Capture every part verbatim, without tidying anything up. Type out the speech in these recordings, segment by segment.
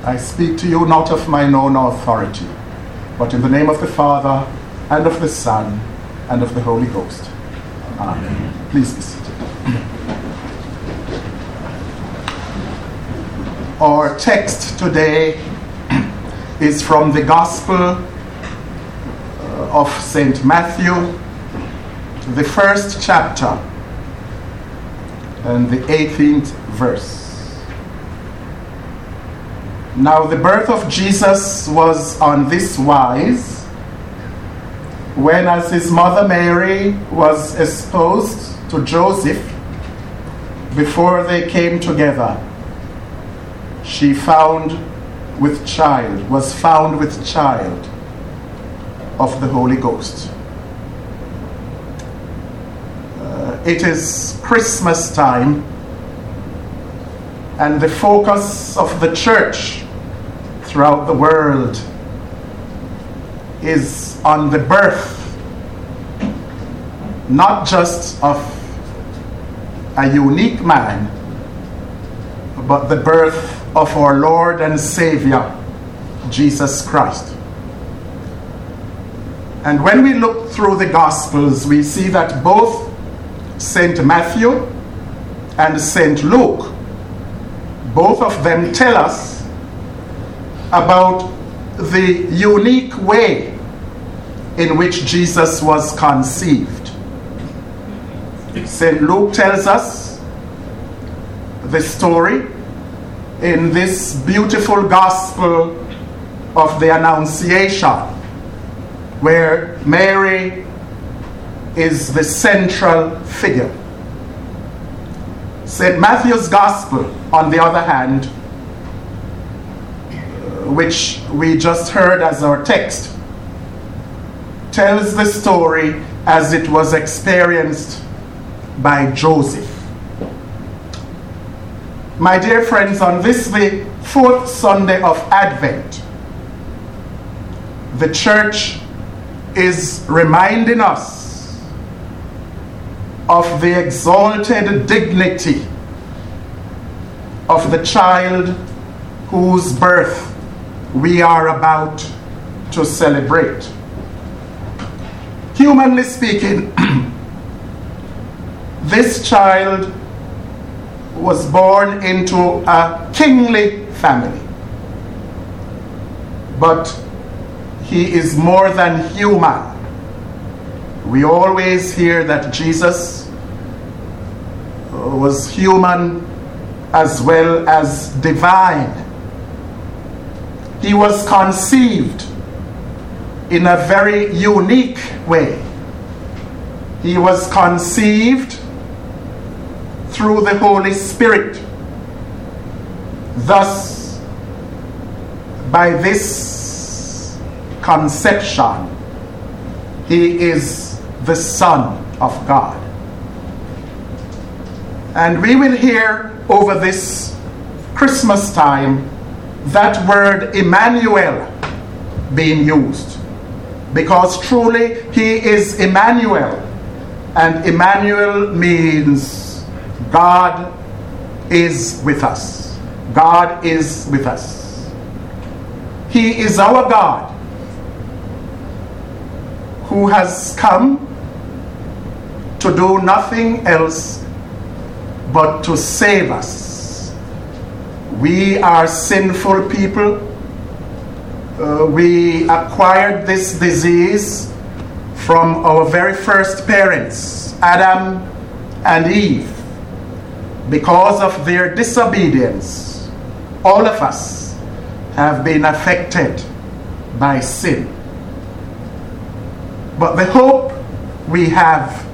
I speak to you not of mine own authority, but in the name of the Father, and of the Son, and of the Holy Ghost. Amen. Please be seated. Our text today is from the Gospel of Saint Matthew, the first chapter, and the eighteenth verse. Now the birth of Jesus was on this wise, when as his mother Mary was espoused to Joseph, before they came together, she found with child, was found with child of the Holy Ghost. Uh, it is Christmas time, and the focus of the church throughout the world is on the birth, not just of a unique man, but the birth of our Lord and Savior, Jesus Christ. And when we look through the Gospels, we see that both Saint Matthew and Saint Luke, both of them tell us about the unique way in which Jesus was conceived. Saint Luke tells us the story in this beautiful Gospel of the Annunciation, where Mary is the central figure. Saint Matthew's Gospel, on the other hand, which we just heard as our text, tells the story as it was experienced by Joseph. My dear friends, on this, the fourth Sunday of Advent, the church is reminding us of the exalted dignity of the child whose birth we are about to celebrate. Humanly speaking, this child was born into a kingly family. But he is more than human. We always hear that Jesus was human as well as divine. He was conceived in a very unique way. He was conceived through the Holy Spirit. Thus, by this conception, he is the Son of God. And we will hear over this Christmas time that word Emmanuel being used, because truly he is Emmanuel, and Emmanuel means God is with us. God is with us. He is our God, who has come to do nothing else but to save us. We are sinful people. Uh, we acquired this disease from our very first parents, Adam and Eve. Because of their disobedience, all of us have been affected by sin. But the hope we have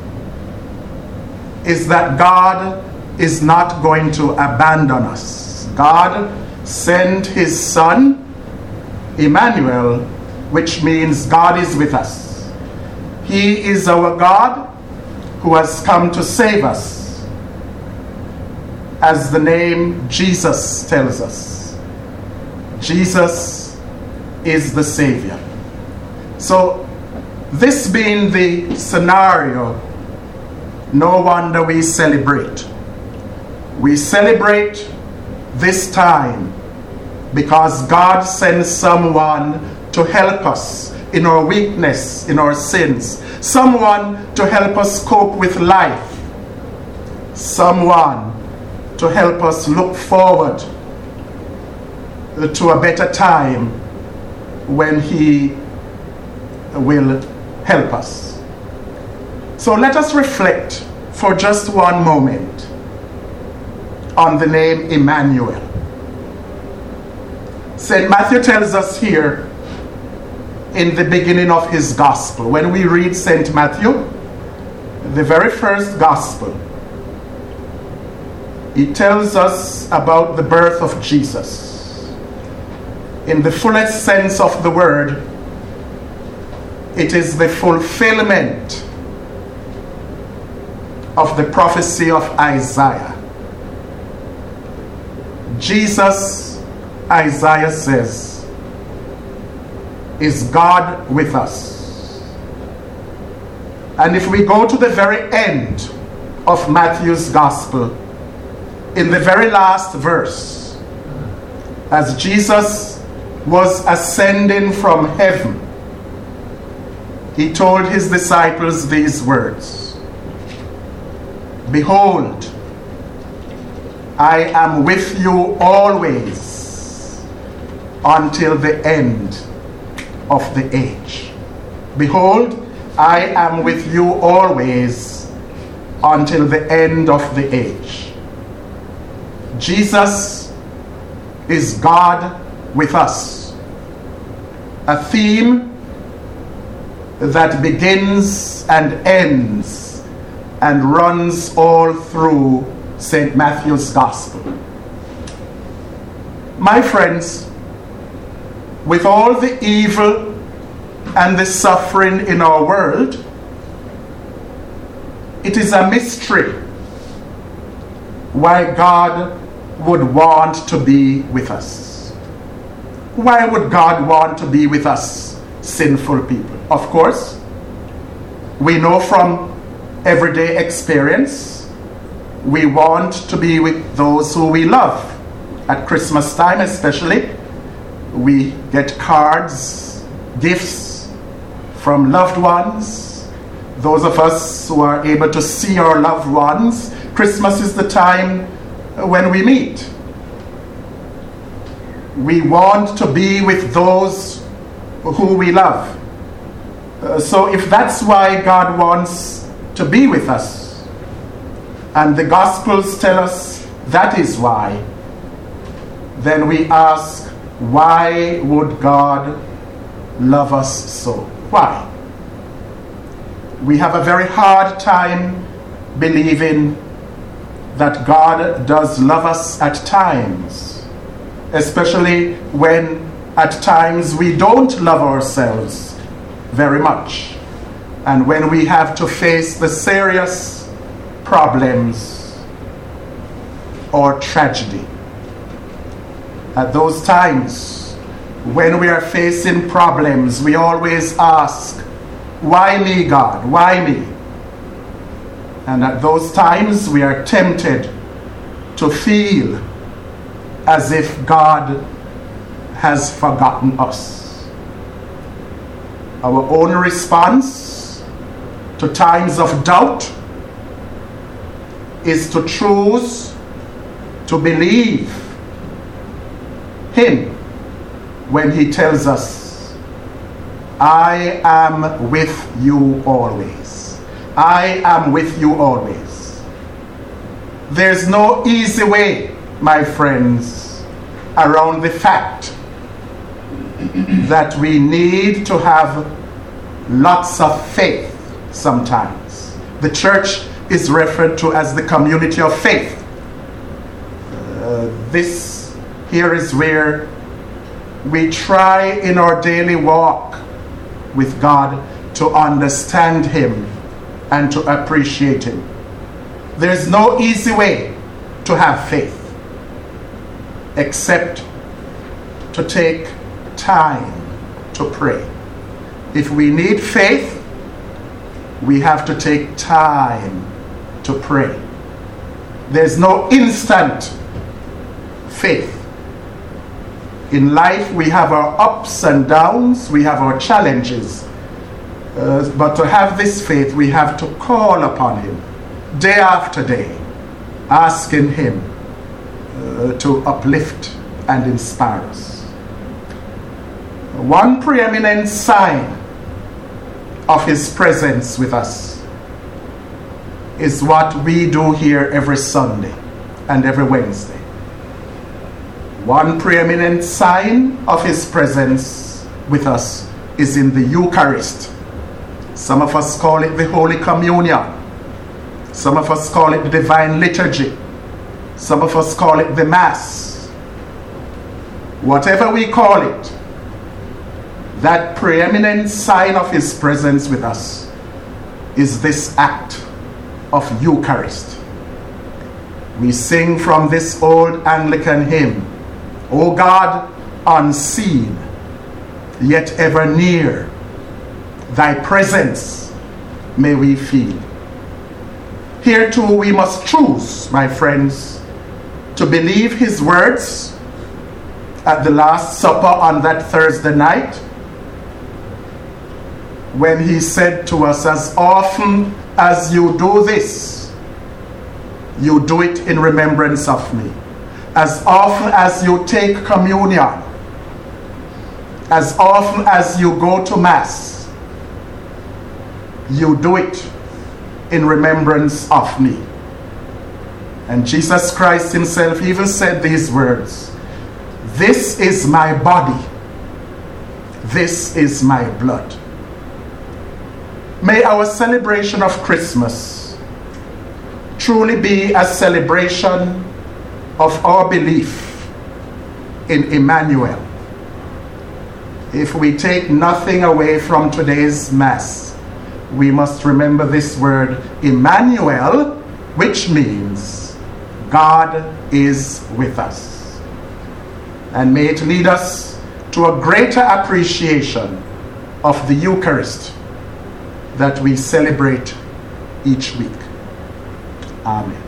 is that God is not going to abandon us. God sent his Son, Emmanuel, which means God is with us. He is our God who has come to save us, as the name Jesus tells us. Jesus is the Savior. So, this being the scenario, no wonder we celebrate. We celebrate this time because God sends someone to help us in our weakness, in our sins, someone to help us cope with life, someone to help us look forward to a better time when He will help us. So let us reflect for just one moment on the name Emmanuel. Saint Matthew tells us here in the beginning of his gospel, when we read Saint Matthew, the very first gospel, he tells us about the birth of Jesus. In the fullest sense of the word, it is the fulfillment of the prophecy of Isaiah. Jesus, Isaiah says, is God with us. And if we go to the very end of Matthew's gospel, in the very last verse, as Jesus was ascending from heaven, he told his disciples these words: "Behold, I am with you always until the end of the age." Behold, I am with you always until the end of the age. Jesus is God with us. A theme that begins and ends and runs all through Saint Matthew's Gospel. My friends, with all the evil and the suffering in our world, it is a mystery why God would want to be with us. Why would God want to be with us, sinful people? Of course, we know from everyday experience, we want to be with those who we love. At Christmas time especially, we get cards, gifts from loved ones. Those of us who are able to see our loved ones, Christmas is the time when we meet. We want to be with those who we love. Uh, so if that's why God wants to be with us, and the Gospels tell us that is why, then we ask, why would God love us so? Why? We have a very hard time believing that God does love us at times, especially when at times we don't love ourselves very much, and when we have to face the serious problems or tragedy. At those times when we are facing problems, we always ask, why me, God? Why me? And at those times we are tempted to feel as if God has forgotten us. Our own response to times of doubt is to choose to believe Him when He tells us, I am with you always. I am with you always. There's no easy way, my friends, around the fact that we need to have lots of faith sometimes. The church is referred to as the community of faith. Uh, this here is where we try in our daily walk with God to understand Him and to appreciate Him. There's no easy way to have faith except to take time to pray. If we need faith, we have to take time to pray. There's no instant faith. In life, we have our ups and downs, we have our challenges. Uh, but to have this faith, we have to call upon him day after day, asking him uh, to uplift and inspire us. One preeminent sign of his presence with us is what we do here every Sunday and every Wednesday. One preeminent sign of his presence with us is in the Eucharist. Some of us call it the Holy Communion. Some of us call it the Divine Liturgy. Some of us call it the Mass. Whatever we call it, that preeminent sign of his presence with us is this act of Eucharist. We sing from this old Anglican hymn, O God, unseen, yet ever near, thy presence may we feel. Here too we must choose, my friends, to believe his words at the Last Supper on that Thursday night, when he said to us, as often as you do this, you do it in remembrance of me. As often as you take communion, as often as you go to Mass, you do it in remembrance of me. And Jesus Christ himself even said these words, this is my body, this is my blood. May our celebration of Christmas truly be a celebration of our belief in Emmanuel. If we take nothing away from today's Mass, we must remember this word Emmanuel, which means God is with us. And may it lead us to a greater appreciation of the Eucharist that we celebrate each week. Amen.